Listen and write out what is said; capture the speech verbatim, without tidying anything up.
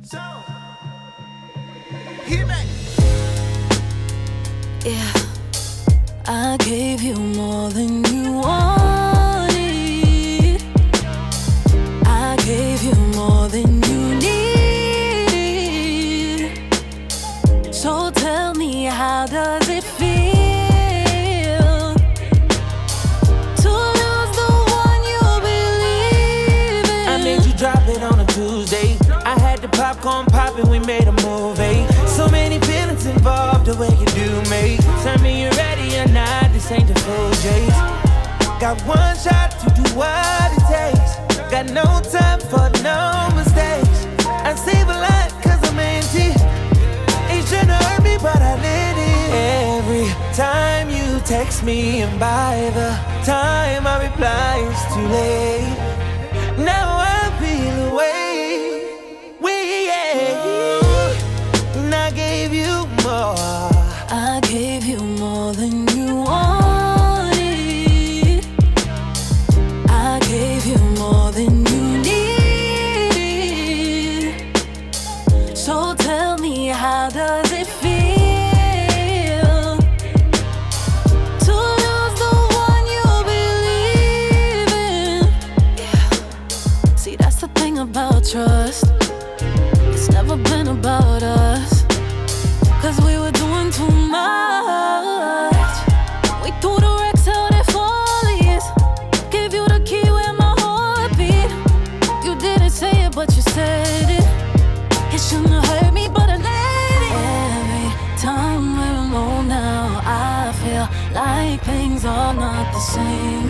So, hear me. Yeah, I gave you more than you wanted. I gave you more than you need. So tell me, how does it feel to lose the one you believe in? I made you drop it on a Tuesday. I had the popcorn poppin', we made a movie. So many feelings involved, the way you do me. Tell me you're ready or not, this ain't the full J's. Got one shot to do what it takes. Got no time for no mistakes. I save a lot cause I'm empty. It shouldn't hurt me, but I let it. Every time you text me, and by the time I reply, it's too late. Now I feel away. I gave you more than you wanted. I gave you more than you needed. So tell me, how does it feel to lose the one you believe in? Yeah. See, that's the thing about trust. It's never been about us. Cause we were doing too much. We threw the wrecks out at Follies. Gave you the key where my heart beat. You didn't say it, but you said it. It shouldn't have hurt me, but I let it. Every time we're alone now, I feel like things are not the same.